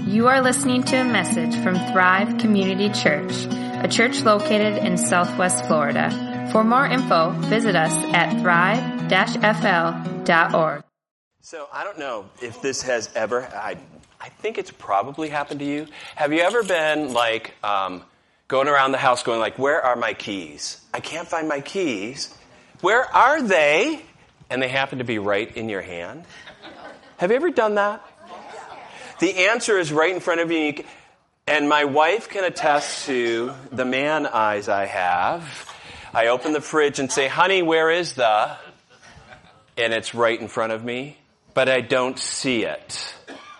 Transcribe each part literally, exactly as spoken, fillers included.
You are listening to a message from Thrive Community Church, a church located in Southwest Florida. For more info, visit us at thrive dash f l dot org. So I don't know if this has ever, I, I think it's probably happened to you. Have you ever been like um, going around the house going like, where are my keys? I can't find my keys. Where are they? And they happen to be right in your hand. Have you ever done that? The answer is right in front of you. And my wife can attest to the man eyes I have. I open the fridge and say, honey, where is the? And it's right in front of me, but I don't see it.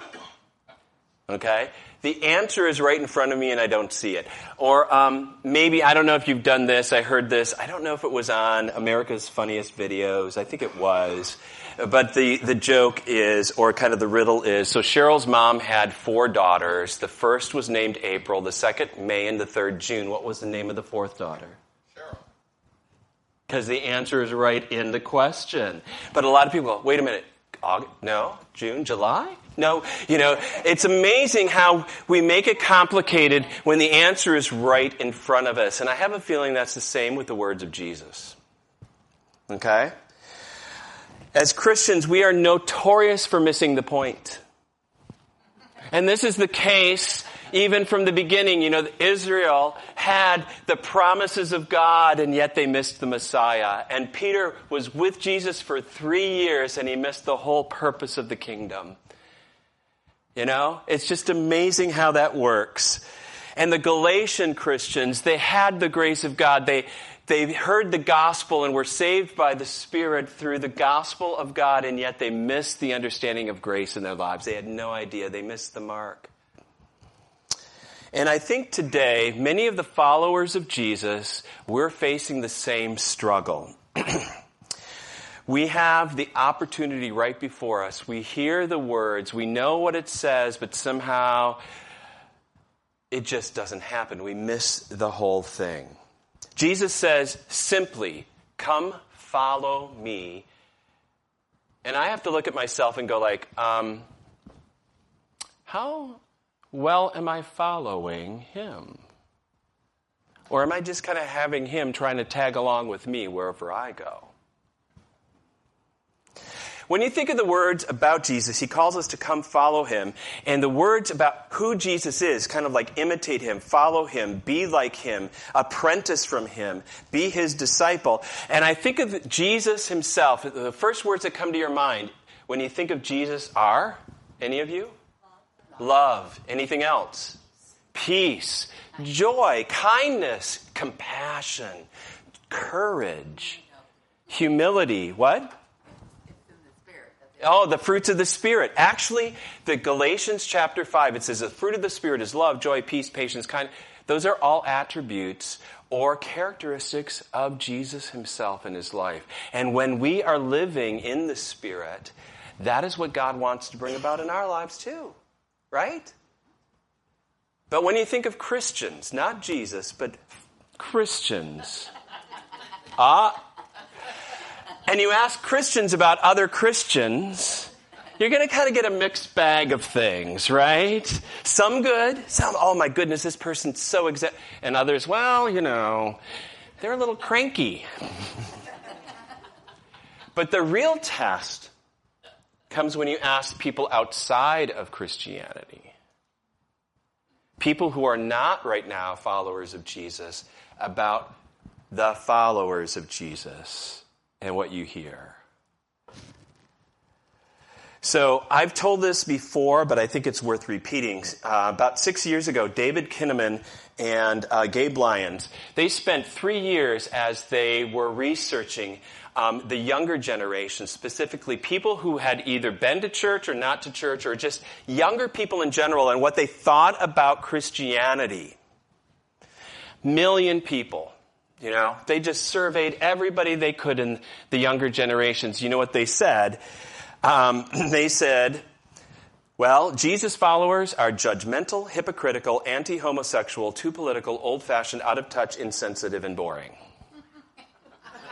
Okay? The answer is right in front of me and I don't see it. Or um, maybe, I don't know if you've done this, I heard this, I don't know if it was on America's Funniest Videos, I think it was. But the, the joke is, or kind of the riddle is, so Cheryl's mom had four daughters. The first was named April, the second May, and the third June. What was the name of the fourth daughter? Cheryl. Because the answer is right in the question. But a lot of people go, wait a minute, August, no, June, July? No, you know, it's amazing how we make it complicated when the answer is right in front of us. And I have a feeling that's the same with the words of Jesus. Okay? As Christians, we are notorious for missing the point. And this is the case even from the beginning. You know, Israel had the promises of God, and yet they missed the Messiah. And Peter was with Jesus for three years, and he missed the whole purpose of the kingdom. You know, it's just amazing how that works. And the Galatian Christians, they had the grace of God. They They heard the gospel and were saved by the Spirit through the gospel of God, and yet they missed the understanding of grace in their lives. They had no idea. They missed the mark. And I think today, many of the followers of Jesus, we're facing the same struggle. We have the opportunity right before us. We hear the words. We know what it says, but somehow it just doesn't happen. We miss the whole thing. Jesus says simply, come follow me. And I have to look at myself and go like, um, how well am I following him? Or am I just kind of having him trying to tag along with me wherever I go? When you think of the words about Jesus, he calls us to come follow him. And the words about who Jesus is, kind of like imitate him, follow him, be like him, apprentice from him, be his disciple. And I think of Jesus himself. The first words that come to your mind when you think of Jesus are, any of you? Love. Anything else? Peace, joy, kindness, compassion, courage, humility. What? Oh, the fruits of the Spirit. Actually, the Galatians chapter five, it says the fruit of the Spirit is love, joy, peace, patience, kindness. Those are all attributes or characteristics of Jesus himself in his life. And when we are living in the Spirit, that is what God wants to bring about in our lives too. Right? But when you think of Christians, not Jesus, but Christians, ah, and you ask Christians about other Christians, you're going to kind of get a mixed bag of things, right? Some good, some, oh my goodness, this person's so exact, and others, well, you know, they're a little cranky. But the real test comes when you ask people outside of Christianity, people who are not right now followers of Jesus, about the followers of Jesus. And what you hear. So I've told this before, but I think it's worth repeating. Uh, about six years ago, David Kinnaman and uh, Gabe Lyons, they spent three years as they were researching um, the younger generation, specifically people who had either been to church or not to church, or just younger people in general, and what they thought about Christianity. Million people. You know, they just surveyed everybody they could in the younger generations. You know what they said? Um, they said, well, Jesus followers are judgmental, hypocritical, anti-homosexual, too political, old-fashioned, out-of-touch, insensitive, and boring.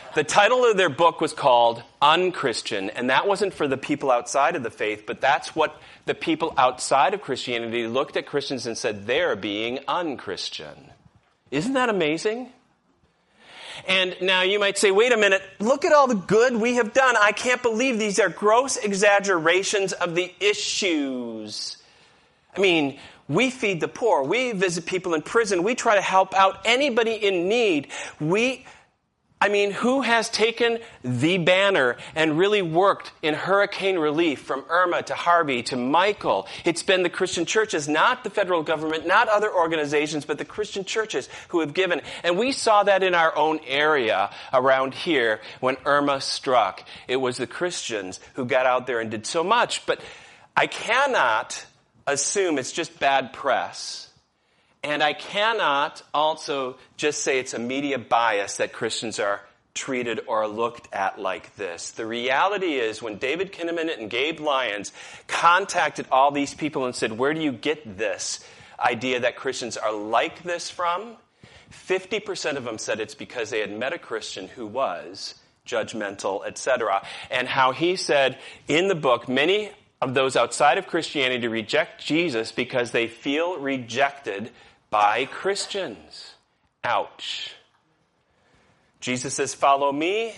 The title of their book was called Unchristian, and that wasn't for the people outside of the faith, but that's what the people outside of Christianity looked at Christians and said they're being unchristian. Isn't that amazing? And now you might say, wait a minute, look at all the good we have done. I can't believe these are gross exaggerations of the issues. I mean, we feed the poor. We visit people in prison. We try to help out anybody in need. We... I mean, who has taken the banner and really worked in hurricane relief from Irma to Harvey to Michael? It's been the Christian churches, not the federal government, not other organizations, but the Christian churches who have given. And we saw that in our own area around here when Irma struck. It was the Christians who got out there and did so much. But I cannot assume it's just bad press. And I cannot also just say it's a media bias that Christians are treated or looked at like this. The reality is when David Kinnaman and Gabe Lyons contacted all these people and said, where do you get this idea that Christians are like this from? fifty percent of them said it's because they had met a Christian who was judgmental, et cetera. And how he said in the book, many of those outside of Christianity reject Jesus because they feel rejected by Christians. Ouch. Jesus says, follow me.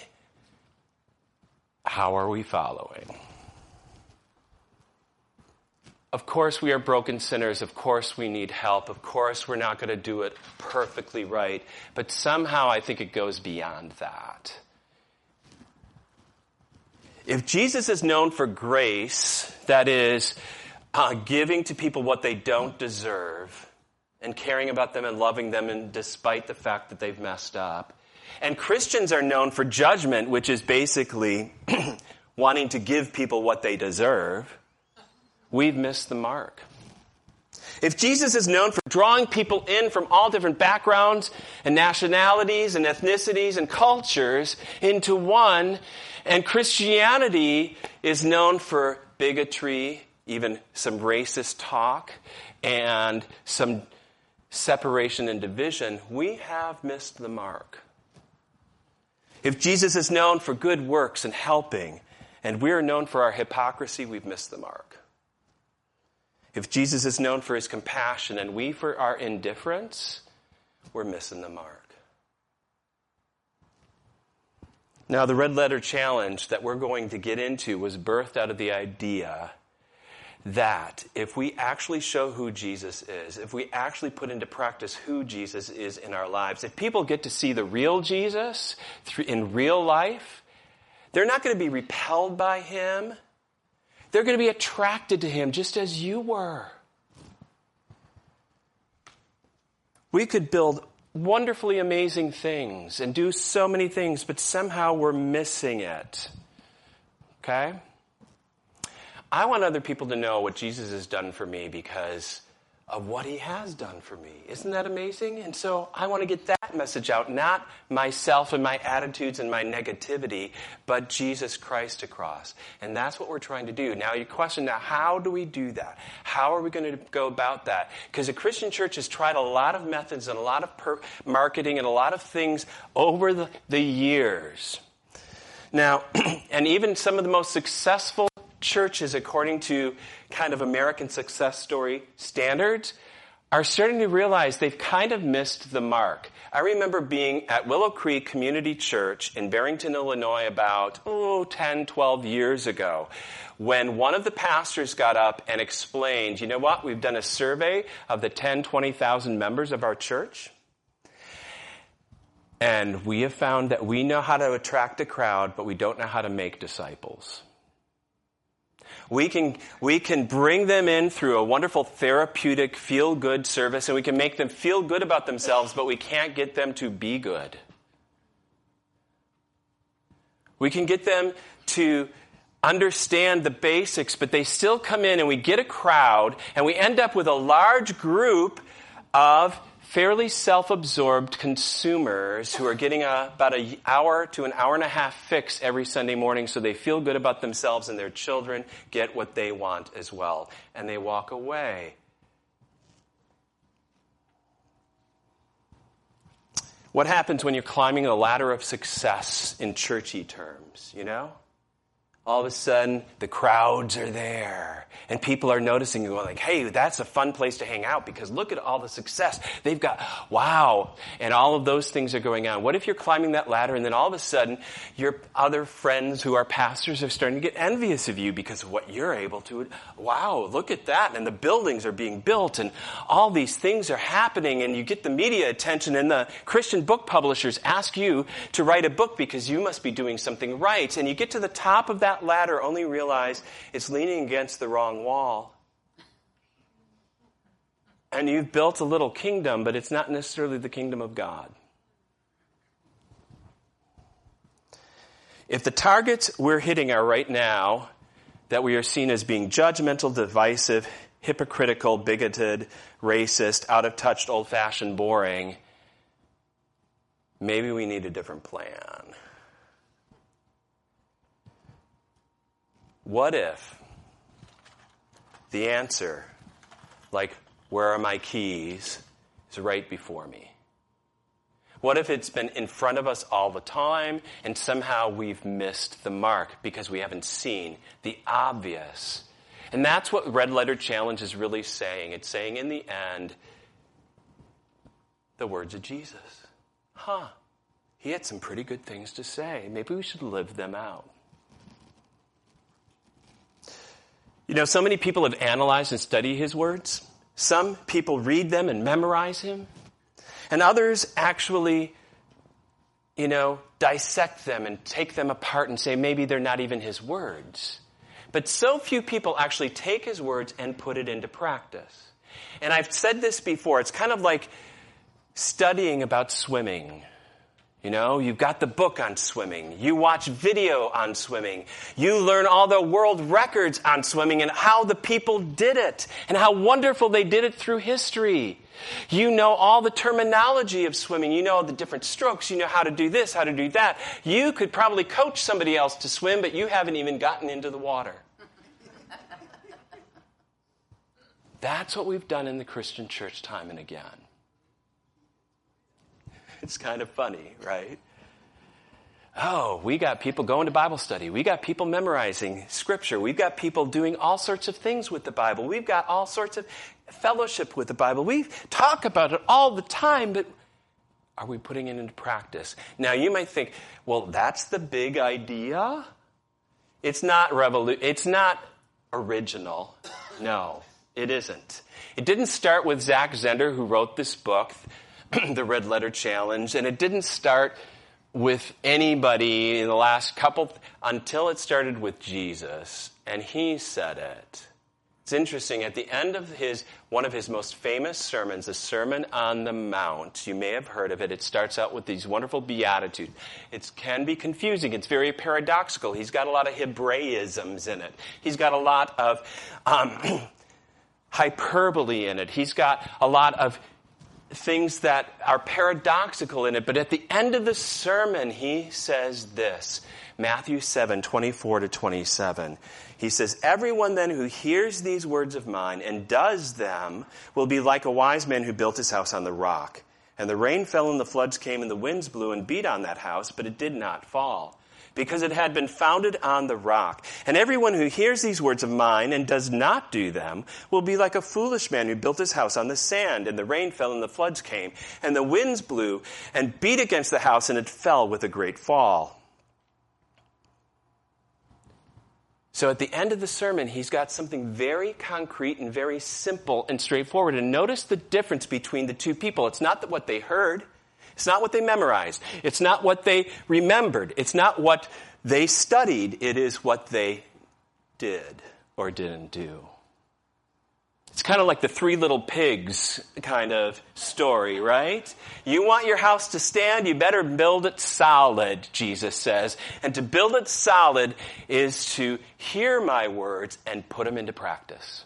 How are we following? Of course we are broken sinners. Of course we need help. Of course we're not going to do it perfectly right. But somehow I think it goes beyond that. If Jesus is known for grace, that is, uh, giving to people what they don't deserve, and caring about them and loving them and despite the fact that they've messed up. And Christians are known for judgment, which is basically wanting to give people what they deserve. We've missed the mark. If Jesus is known for drawing people in from all different backgrounds and nationalities and ethnicities and cultures into one, and Christianity is known for bigotry, even some racist talk, and some separation and division, we have missed the mark. If Jesus is known for good works and helping, and we are known for our hypocrisy, we've missed the mark. If Jesus is known for his compassion and we for our indifference, we're missing the mark. Now, the Red Letter Challenge that we're going to get into was birthed out of the idea that if we actually show who Jesus is, if we actually put into practice who Jesus is in our lives, if people get to see the real Jesus in real life, they're not going to be repelled by him. They're going to be attracted to him just as you were. We could build wonderfully amazing things and do so many things, but somehow we're missing it. Okay? I want other people to know what Jesus has done for me because of what he has done for me. Isn't that amazing? And so I want to get that message out, not myself and my attitudes and my negativity, but Jesus Christ across. And that's what we're trying to do. Now, your question, now, how do we do that? How are we going to go about that? Because the Christian church has tried a lot of methods and a lot of per- marketing and a lot of things over the, the years. Now, and even some of the most successful churches, according to kind of American success story standards, are starting to realize they've kind of missed the mark. I remember being at Willow Creek Community Church in Barrington, Illinois about, oh, ten, twelve years ago, when one of the pastors got up and explained, you know what, we've done a survey of the ten, twenty thousand members of our church, and we have found that we know how to attract a crowd, but we don't know how to make disciples. We can, we can bring them in through a wonderful therapeutic feel-good service, and we can make them feel good about themselves, but we can't get them to be good. We can get them to understand the basics, but they still come in and we get a crowd, and we end up with a large group of fairly self-absorbed consumers who are getting a, about an hour to an hour and a half fix every Sunday morning so they feel good about themselves and their children get what they want as well. And they walk away. What happens when you're climbing the ladder of success in churchy terms, you know? All of a sudden, the crowds are there, and people are noticing you, going like, hey, that's a fun place to hang out because look at all the success. They've got, wow, and all of those things are going on. What if you're climbing that ladder, and then all of a sudden, your other friends who are pastors are starting to get envious of you because of what you're able to, wow, look at that, and the buildings are being built, and all these things are happening, and you get the media attention, and the Christian book publishers ask you to write a book because you must be doing something right, and you get to the top of that ladder, only realize it's leaning against the wrong wall. And you've built a little kingdom, but it's not necessarily the kingdom of God. If the targets we're hitting are right now that we are seen as being judgmental, divisive, hypocritical, bigoted, racist, out of touch, old-fashioned, boring, maybe we need a different plan. What if the answer, like, where are my keys, is right before me? What if it's been in front of us all the time and somehow we've missed the mark because we haven't seen the obvious? And that's what Red Letter Challenge is really saying. It's saying in the end, the words of Jesus. Huh, he had some pretty good things to say. Maybe we should live them out. You know, so many people have analyzed and studied his words. Some people read them and memorize him. And others actually, you know, dissect them and take them apart and say maybe they're not even his words. But so few people actually take his words and put it into practice. And I've said this before. It's kind of like studying about swimming. You know, you've got the book on swimming. You watch video on swimming. You learn all the world records on swimming and how the people did it and how wonderful they did it through history. You know all the terminology of swimming. You know the different strokes. You know how to do this, how to do that. You could probably coach somebody else to swim, but you haven't even gotten into the water. That's what we've done in the Christian church time and again. It's kind of funny, right? Oh, we got people going to Bible study. We got people memorizing Scripture. We've got people doing all sorts of things with the Bible. We've got all sorts of fellowship with the Bible. We talk about it all the time, but are we putting it into practice? Now, you might think, well, that's the big idea. It's not revolu- It's not original. No, it isn't. It didn't start with Zach Zender, who wrote this book, The Red Letter Challenge, and it didn't start with anybody in the last couple, until it started with Jesus, and he said it. It's interesting, at the end of his one of his most famous sermons, the Sermon on the Mount, you may have heard of it, it starts out with these wonderful beatitudes. It can be confusing, it's very paradoxical. He's got a lot of Hebraisms in it. He's got a lot of um, hyperbole in it. He's got a lot of things that are paradoxical in it. But at the end of the sermon, he says this, Matthew seven, twenty-four to twenty-seven. He says, everyone then who hears these words of mine and does them will be like a wise man who built his house on the rock. And the rain fell and the floods came and the winds blew and beat on that house, but it did not fall, because it had been founded on the rock. And everyone who hears these words of mine and does not do them will be like a foolish man who built his house on the sand, and the rain fell and the floods came, and the winds blew and beat against the house, and it fell with a great fall. So at the end of the sermon, he's got something very concrete and very simple and straightforward. And notice the difference between the two people. It's not what they heard. It's not what they memorized. It's not what they remembered. It's not what they studied. It is what they did or didn't do. It's kind of like the Three Little Pigs kind of story, right? You want your house to stand, you better build it solid, Jesus says. And to build it solid is to hear my words and put them into practice.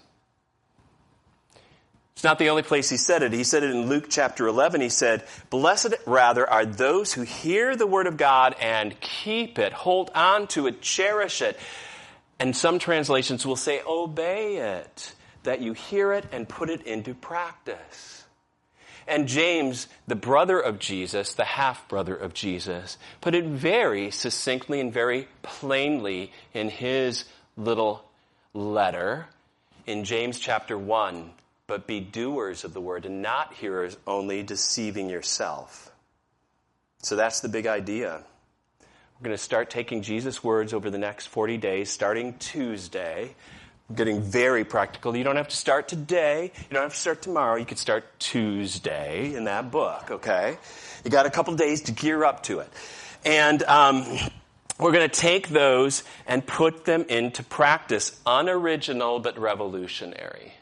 It's not the only place he said it. He said it in Luke chapter eleven. He said, blessed rather are those who hear the word of God and keep it, hold on to it, cherish it. And some translations will say, obey it, that you hear it and put it into practice. And James, the brother of Jesus, the half-brother of Jesus, put it very succinctly and very plainly in his little letter in James chapter one. But be doers of the word and not hearers only, deceiving yourself. So that's the big idea. We're going to start taking Jesus' words over the next forty days, starting Tuesday. Getting very practical. You don't have to start today. You don't have to start tomorrow. You could start Tuesday in that book, okay? You got a couple days to gear up to it. And um, we're going to take those and put them into practice. Unoriginal but revolutionary.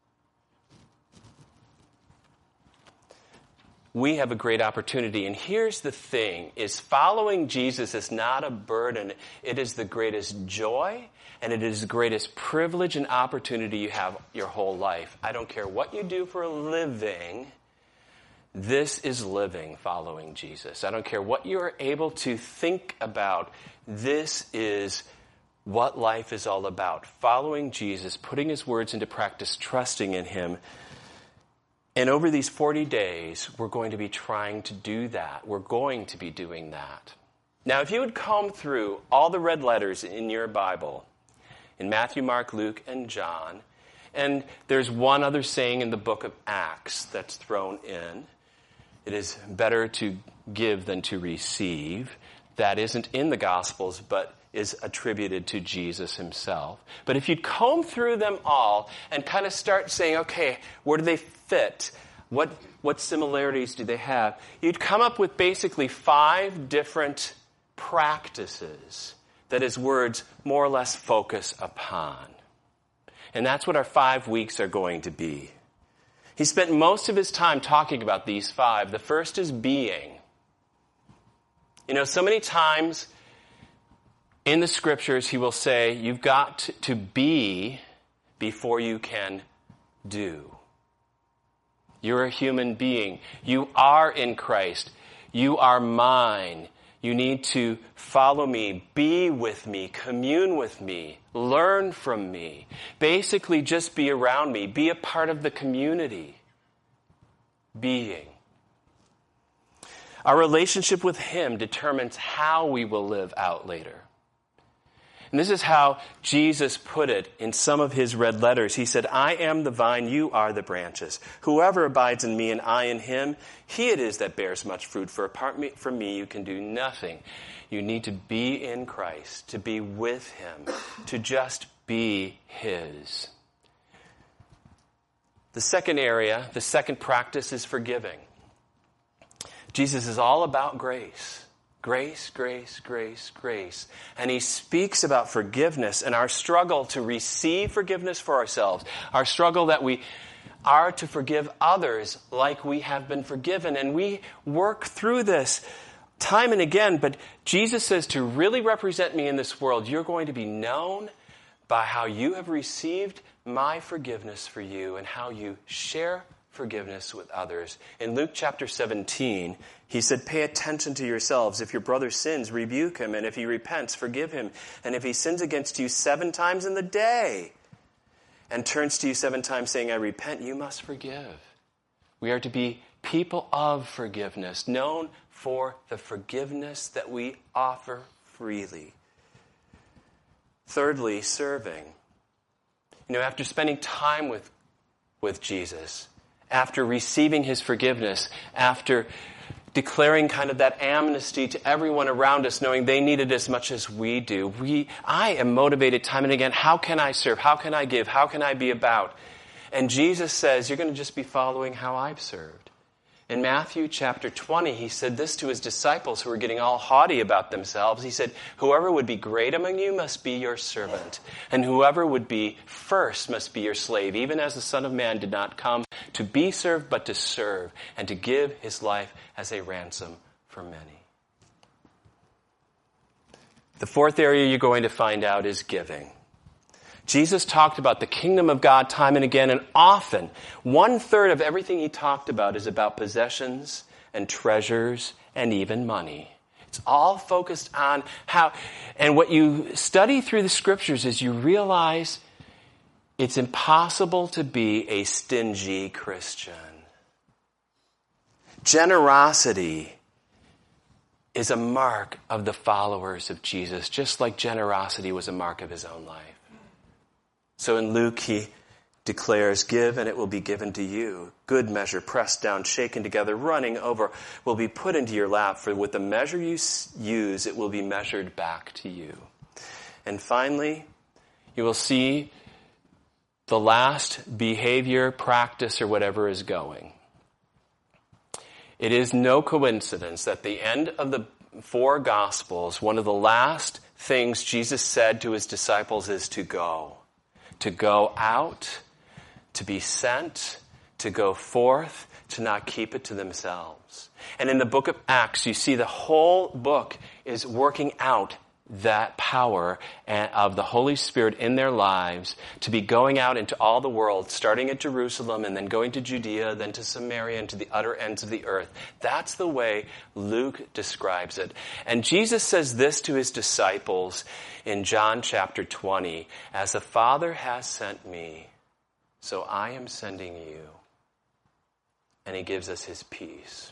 We have a great opportunity. And here's the thing, is following Jesus is not a burden. It is the greatest joy, and it is the greatest privilege and opportunity you have your whole life. I don't care what you do for a living. This is living following Jesus. I don't care what you're able to think about. This is what life is all about. Following Jesus, putting his words into practice, trusting in him. And over these forty days, we're going to be trying to do that. We're going to be doing that. Now, if you would comb through all the red letters in your Bible, in Matthew, Mark, Luke, and John, and there's one other saying in the book of Acts that's thrown in. It is better to give than to receive. That isn't in the Gospels, but is attributed to Jesus himself. But if you'd comb through them all and kind of start saying, okay, where do they fit? What what similarities do they have? You'd come up with basically five different practices that his words more or less focus upon. And that's what our five weeks are going to be. He spent most of his time talking about these five. The first is being. You know, so many times in the scriptures, he will say, you've got to be before you can do. You're a human being. You are in Christ. You are mine. You need to follow me, be with me, commune with me, learn from me. Basically, just be around me. Be a part of the community. Being. Our relationship with him determines how we will live out later. And this is how Jesus put it in some of his red letters. He said, I am the vine, you are the branches. Whoever abides in me and I in him, he it is that bears much fruit. For apart from me, you can do nothing. You need to be in Christ, to be with him, to just be his. The second area, the second practice is forgiving. Jesus is all about grace. Grace, grace, grace, grace. And he speaks about forgiveness and our struggle to receive forgiveness for ourselves. Our struggle that we are to forgive others like we have been forgiven. And we work through this time and again. But Jesus says to really represent me in this world, you're going to be known by how you have received my forgiveness for you and how you share forgiveness with others. In Luke chapter seventeen, he said, pay attention to yourselves. If your brother sins, rebuke him. And if he repents, forgive him. And if he sins against you seven times in the day and turns to you seven times saying, I repent, you must forgive. We are to be people of forgiveness, known for the forgiveness that we offer freely. Thirdly, serving. You know, after spending time with, with Jesus, after receiving his forgiveness, after declaring kind of that amnesty to everyone around us, knowing they need it as much as we do, we, I am motivated time and again. How can I serve? How can I give? How can I be about? And Jesus says, you're going to just be following how I've served. In Matthew chapter twenty, he said this to his disciples who were getting all haughty about themselves. He said, whoever would be great among you must be your servant, and whoever would be first must be your slave, even as the Son of Man did not come to be served, but to serve, and to give his life as a ransom for many. The fourth area you're going to find out is giving. Jesus talked about the kingdom of God time and again, and often one third of everything he talked about is about possessions and treasures and even money. It's all focused on how, and what you study through the scriptures is you realize it's impossible to be a stingy Christian. Generosity is a mark of the followers of Jesus, just like generosity was a mark of his own life. So in Luke, he declares, give and it will be given to you. Good measure, pressed down, shaken together, running over, will be put into your lap. For with the measure you use, it will be measured back to you. And finally, you will see the last behavior, practice, or whatever is going. It is no coincidence that the end of the four Gospels, one of the last things Jesus said to his disciples is to go. To go out, to be sent, to go forth, to not keep it to themselves. And in the book of Acts, you see the whole book is working out that power of the Holy Spirit in their lives to be going out into all the world, starting at Jerusalem and then going to Judea, then to Samaria and to the utter ends of the earth. That's the way Luke describes it. And Jesus says this to his disciples in John chapter twenty, as the Father has sent me, so I am sending you. And he gives us his peace.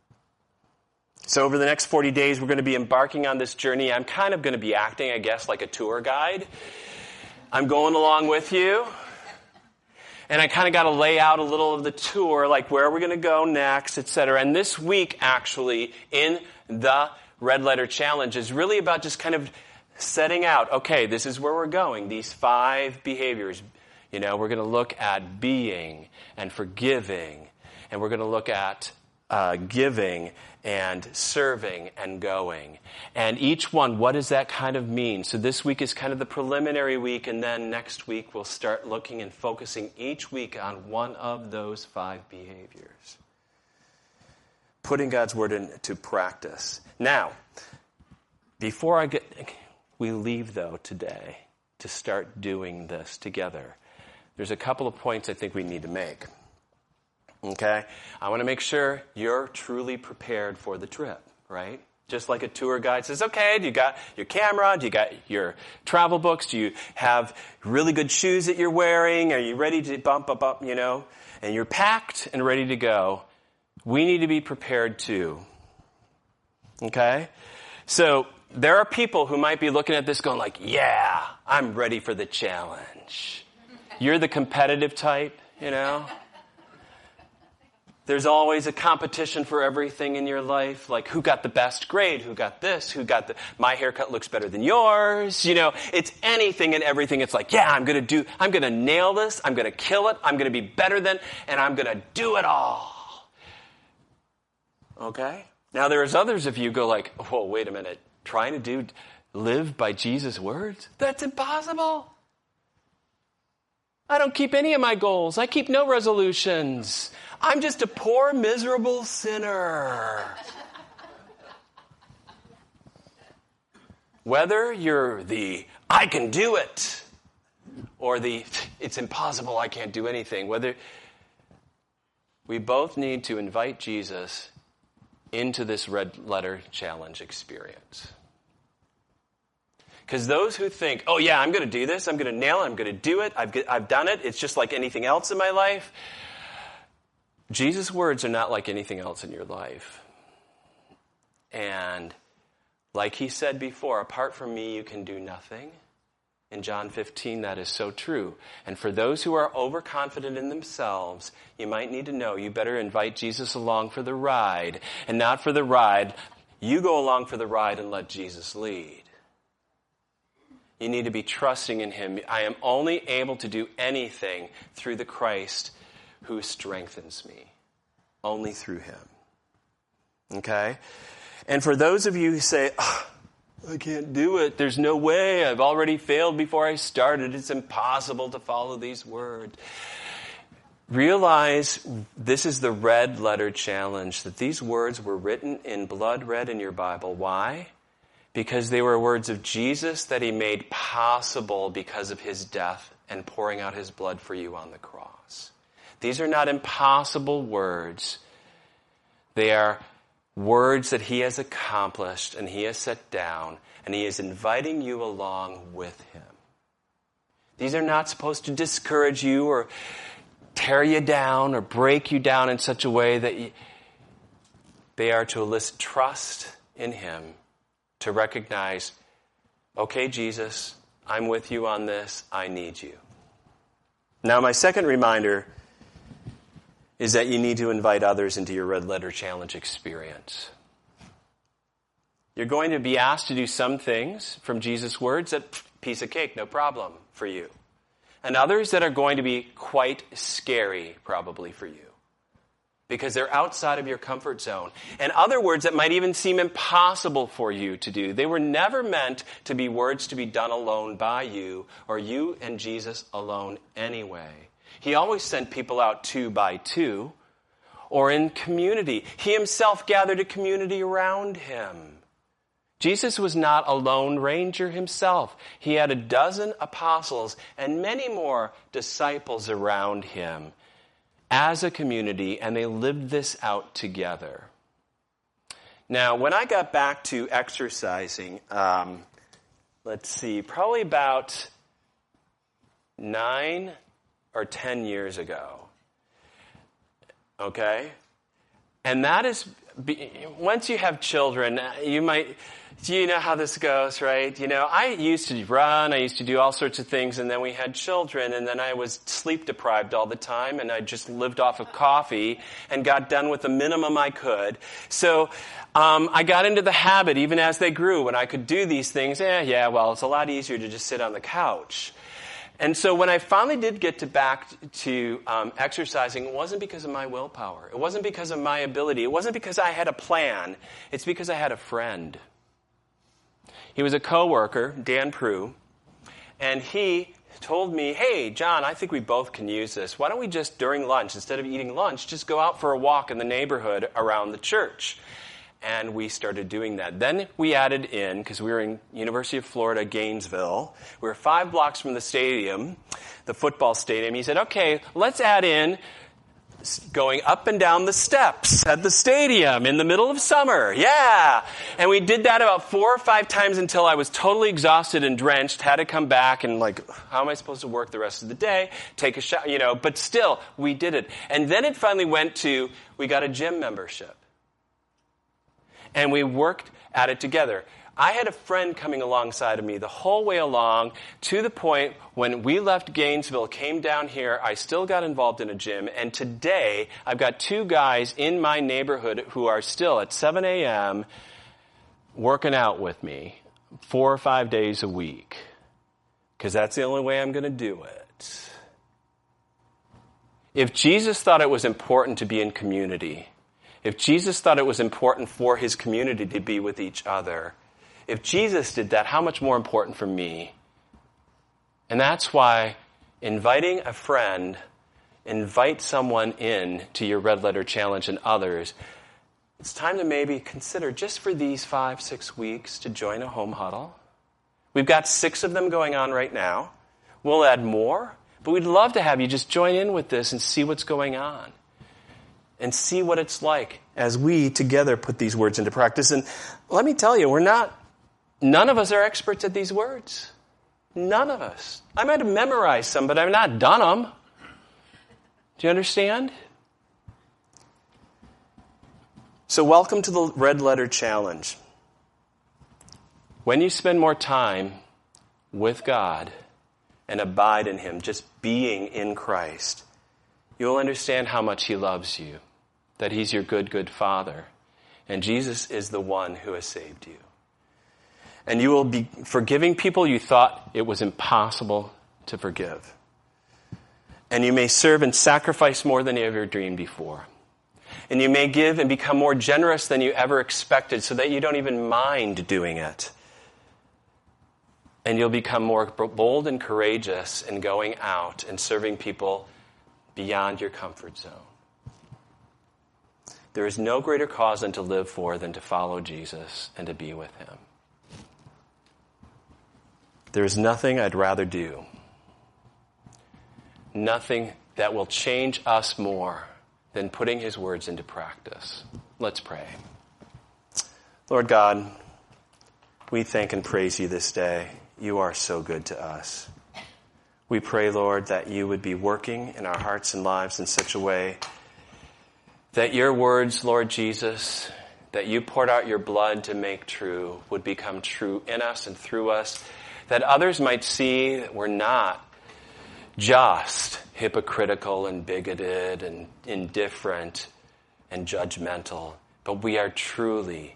So over the next forty days, we're going to be embarking on this journey. I'm kind of going to be acting, I guess, like a tour guide. I'm going along with you. And I kind of got to lay out a little of the tour, like where we're going to go next, et cetera. And this week, actually, in the Red Letter Challenge is really about just kind of setting out, okay, this is where we're going. These five behaviors. You know, we're going to look at being and forgiving. And we're going to look at uh, giving and serving and going. And each one, what does that kind of mean? So this week is kind of the preliminary week, and then next week we'll start looking and focusing each week on one of those five behaviors. Putting God's word into practice. Now, before I get, we leave though today to start doing this together, there's a couple of points I think we need to make. Okay? I want to make sure you're truly prepared for the trip, right? Just like a tour guide says, okay, do you got your camera? Do you got your travel books? Do you have really good shoes that you're wearing? Are you ready to bump up, up, you know? And you're packed and ready to go. We need to be prepared too. Okay? So there are people who might be looking at this going like, yeah, I'm ready for the challenge. You're the competitive type, you know? There's always a competition for everything in your life, like who got the best grade, who got this, who got the, my haircut looks better than yours, you know, it's anything and everything. It's like, yeah, I'm going to do, I'm going to nail this, I'm going to kill it, I'm going to be better than, and I'm going to do it all. Okay? Now there's others of you go like, whoa, wait a minute, trying to do, live by Jesus' words? That's impossible. I don't keep any of my goals. I keep no resolutions. I'm just a poor, miserable sinner. Whether you're the, I can do it, or the, it's impossible, I can't do anything, whether, we both need to invite Jesus into this Red Letter Challenge experience. Because those who think, oh yeah, I'm going to do this, I'm going to nail it, I'm going to do it, I've, I've done it, it's just like anything else in my life. Jesus' words are not like anything else in your life. And like he said before, apart from me, you can do nothing. In John fifteen, that is so true. And for those who are overconfident in themselves, you might need to know you better invite Jesus along for the ride. And not for the ride, you go along for the ride and let Jesus lead. You need to be trusting in him. I am only able to do anything through the Christ who strengthens me. Only through him. Okay? And for those of you who say, oh, I can't do it. There's no way. I've already failed before I started. It's impossible to follow these words. Realize this is the Red Letter Challenge, that these words were written in blood red in your Bible. Why? Because they were words of Jesus that he made possible because of his death and pouring out his blood for you on the cross. These are not impossible words. They are words that he has accomplished and he has set down, and he is inviting you along with him. These are not supposed to discourage you or tear you down or break you down in such a way that you, They are to elicit trust in him, to recognize, okay, Jesus, I'm with you on this. I need you. Now, my second reminder is that you need to invite others into your Red Letter Challenge experience. You're going to be asked to do some things from Jesus' words that, piece of cake, no problem for you. And others that are going to be quite scary, probably for you, because they're outside of your comfort zone. And other words that might even seem impossible for you to do. They were never meant to be words to be done alone by you, or you and Jesus alone anyway. He always sent people out two by two, or in community. He himself gathered a community around him. Jesus was not a lone ranger himself. He had a dozen apostles and many more disciples around him as a community, and they lived this out together. Now, when I got back to exercising, um, let's see, probably about nine or ten years ago, okay? And that is, once you have children, you might, you know how this goes, right? You know, I used to run, I used to do all sorts of things, and then we had children, and then I was sleep deprived all the time, and I just lived off of coffee and got done with the minimum I could. So um, I got into the habit, even as they grew, when I could do these things, eh, yeah, well, it's a lot easier to just sit on the couch. And so when I finally did get to back to um, exercising, it wasn't because of my willpower. It wasn't because of my ability. It wasn't because I had a plan. It's because I had a friend. He was a coworker, Dan Prue, and he told me, hey, John, I think we both can use this. Why don't we just, during lunch, instead of eating lunch, just go out for a walk in the neighborhood around the church? And we started doing that. Then we added in, because we were in University of Florida, Gainesville. We were five blocks from the stadium, the football stadium. He said, okay, let's add in going up and down the steps at the stadium in the middle of summer. Yeah. And we did that about four or five times until I was totally exhausted and drenched, had to come back and like, how am I supposed to work the rest of the day? Take a shower, you know, but still, we did it. And then it finally went to, we got a gym membership. And we worked at it together. I had a friend coming alongside of me the whole way along, to the point when we left Gainesville, came down here, I still got involved in a gym, and today I've got two guys in my neighborhood who are still at seven a.m. working out with me four or five days a week, because that's the only way I'm going to do it. If Jesus thought it was important to be in community, if Jesus thought it was important for his community to be with each other, if Jesus did that, how much more important for me? And that's why inviting a friend, invite someone in to your Red Letter Challenge and others, it's time to maybe consider just for these five, six weeks to join a home huddle. We've got six of them going on right now. We'll add more, but we'd love to have you just join in with this and see what's going on. And see what it's like as we together put these words into practice. And let me tell you, we're not, none of us are experts at these words. None of us. I might have memorized some, but I've not done them. Do you understand? So welcome to the Red Letter Challenge. When you spend more time with God and abide in him, just being in Christ, you'll understand how much he loves you, that he's your good, good Father. And Jesus is the one who has saved you. And you will be forgiving people you thought it was impossible to forgive. And you may serve and sacrifice more than you ever dreamed before. And you may give and become more generous than you ever expected, so that you don't even mind doing it. And you'll become more bold and courageous in going out and serving people beyond your comfort zone. There is no greater cause than to live for than to follow Jesus and to be with him. There is nothing I'd rather do. Nothing that will change us more than putting his words into practice. Let's pray. Lord God, we thank and praise you this day. You are so good to us. We pray, Lord, that you would be working in our hearts and lives in such a way that your words, Lord Jesus, that you poured out your blood to make true would become true in us and through us, that others might see that we're not just hypocritical and bigoted and indifferent and judgmental, but we are truly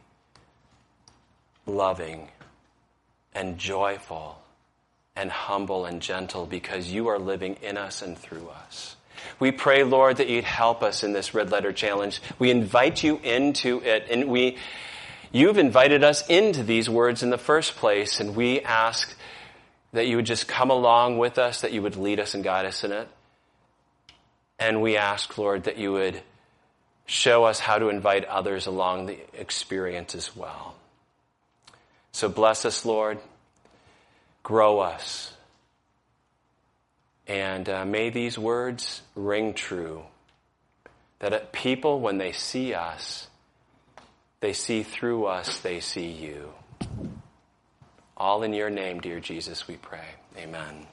loving and joyful and humble and gentle because you are living in us and through us. We pray, Lord, that you'd help us in this Red Letter Challenge. We invite you into it, and we, you've invited us into these words in the first place, and we ask that you would just come along with us, that you would lead us and guide us in it. And we ask, Lord, that you would show us how to invite others along the experience as well. So bless us, Lord. Grow us. And uh, may these words ring true. That people, when they see us, they see through us, they see you. All in your name, dear Jesus, we pray. Amen.